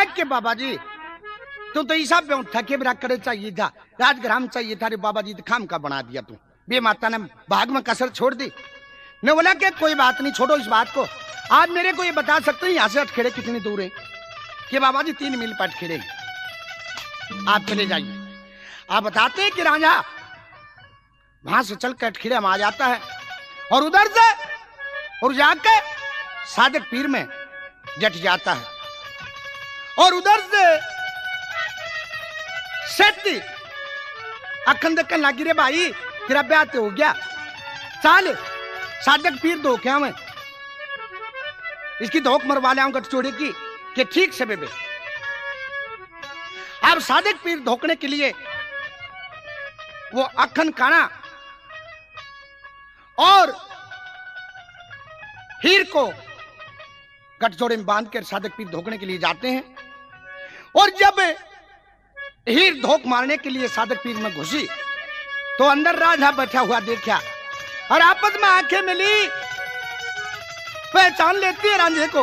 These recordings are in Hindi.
के बाबा जी तू तो ईसा पे थके बिरा करे चाहिए था, राजग्राम चाहिए था रे बाबा जी, खाम का बना दिया तू। बे माता ने भाग में कसर छोड़ दी। ने बोला कि कोई बात नहीं, छोड़ो इस बात को। आप मेरे को ये बता सकते हैं यहाँ से अटखेड़े कितनी दूर है? कि बाबा जी 3 मील पर अटखेड़े, आप चले जाइए। आप बताते हैं कि राजा वहां से चल के अटखेड़े में आ जाता है और उधर से और जाके सादिक पीर में जट जाता है और उधर से सेती अखन दक्कन लागी रे भाई तेरा ब्याह तो हो गया, चाल सादिक पीर दो क्या मैं इसकी धोख मरवा ले गठचोड़ी की कि ठीक से बेबे। अब सादिक पीर धोखने के लिए वो अखन काना और हीर को गठजोड़े में बांध कर सादिक पीर धोखने के लिए जाते हैं। और जब हीर धोख मारने के लिए सादिक पीर में घुसी तो अंदर राजा बैठा हुआ देखा और आपस में आंखें मिली, पहचान लेती है रांझे को।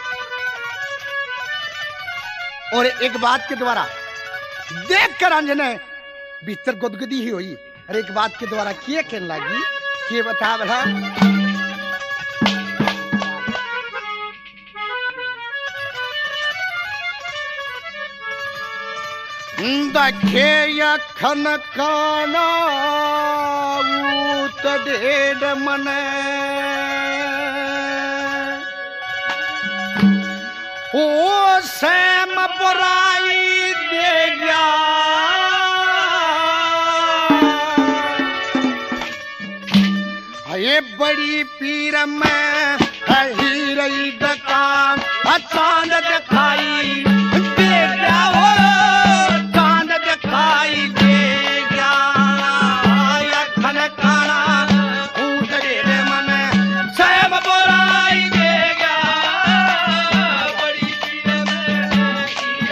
और एक बात के द्वारा देख कर रांझे ने भीतर गुदगुदी ही हुई और एक बात के द्वारा किए कहने लगी कि बता बड़ा दखे खन काना ऊत डेढ़ मने ओ सैम बुराई दे गया ये बड़ी पीर में ही रही दुकान चांद दिखाई दे गया हो, चांद दिखाई दे गया खन काना ऊतरे मन सैम बुराई दे गया बड़ी पीर में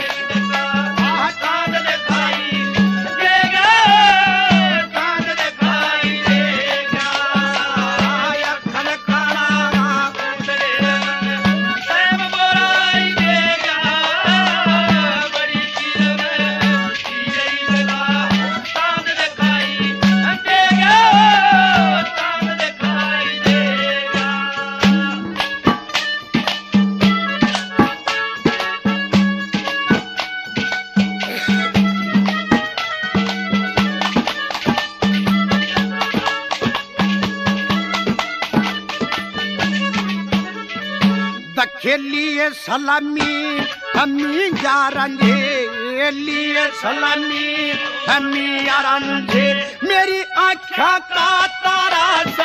चांद दिखाई दे गया, चांद दिखाई दे गया खन काना ऊतरे मन सैम बुराई दे गया बड़ी पीर में चांद दिखाई दे गया, चांद दिखाई दे गया। दखे लिए सलामी हमी यारंझे, लिए सलामी हमी यारंझे मेरी आँखों का तारा से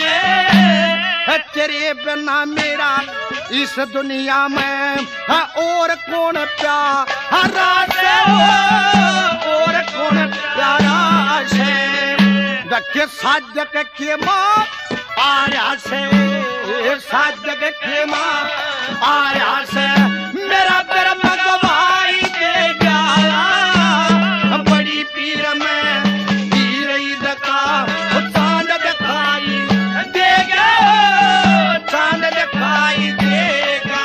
तेरे बिना मेरा इस दुनिया में और कौन प्यारा से और कौन प्यारा से। दखे साजक के माँ आया से, साजक के माँ आया से मेरा ब्रह्म गवाई दे गया बड़ी पीर में हीर ईद का चांद दिखाई देगा, चांद दिखाई देगा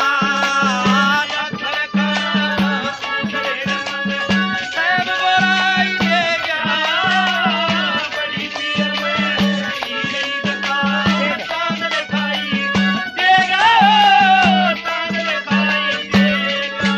सैम बुराई देगा बड़ी पीर में हीर ईद का चांद दिखाई देगा, चांद दिखाई देगा।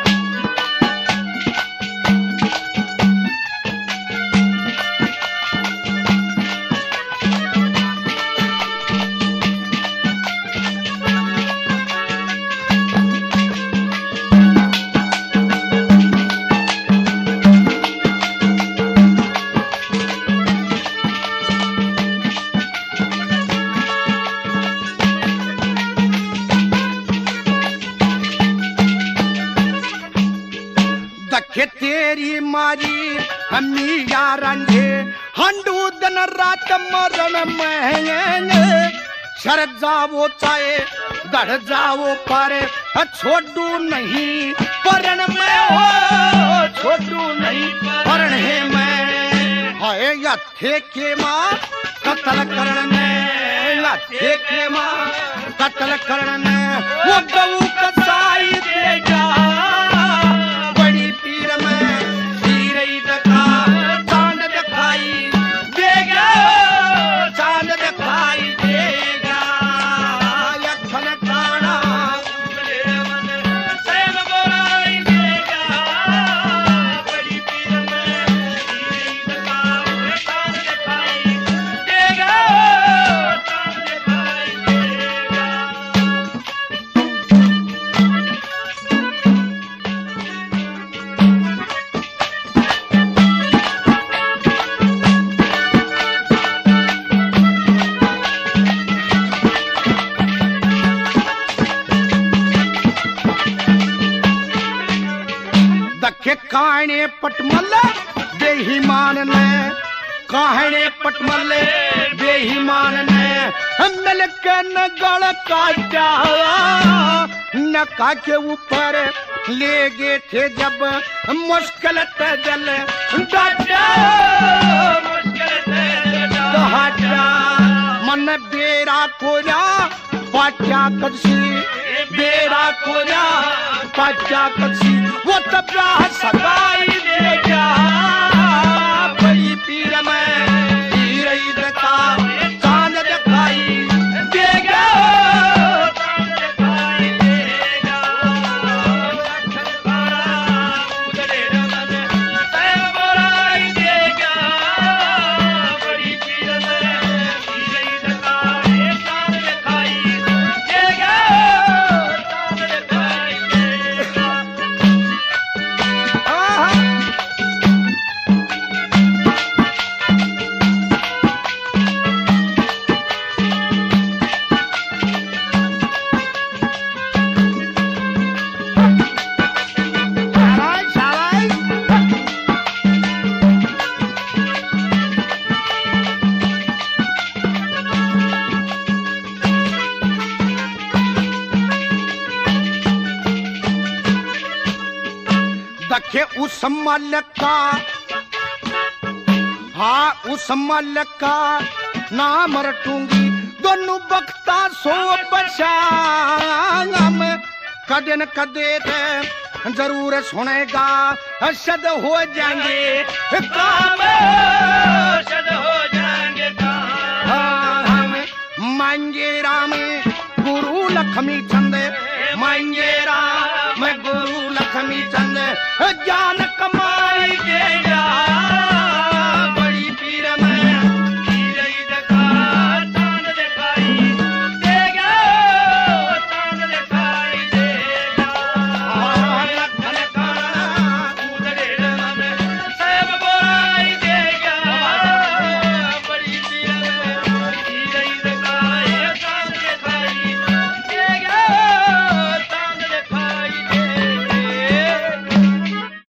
दखे तेरी मारी हमी यारंझे हंडू दिन रात मरण महंगे शरद जावो चाहे गढ़ जावो पर छोड़ू नहीं परण में हो, छोड़ू नहीं परण है मैं हाय या थे के माँ कत्ल करने, या थे के माँ कत्ल करने वो गऊ कसाई दे जा दखे काने पटमल बेईमान ने, काहने पटमल बेईमान ने मिल के न गल काटा, नका के ऊपर ले गए थे जब मुश्किल तजल डाटा, मन बेरा कोरा पाचा कदसी, बेरा कोरा पाचा कदसी, वो तब सगाई दे जा बड़ी पीर में रही दका चांद दिखाई देगा, दखे उस मालिक का, हाँ उस मालिक का नाम रटूंगी, दोनों बख्ता सो बशाम, कदे न कदे ते जरूर सुनेगा, शद हो जाएंगे काम, शद हो जाएंगे काम, मांगे राम गुरु लक्ष्मी चंद, मांगे राम गुरु लक्ष्मी चंद, ज्ञान कम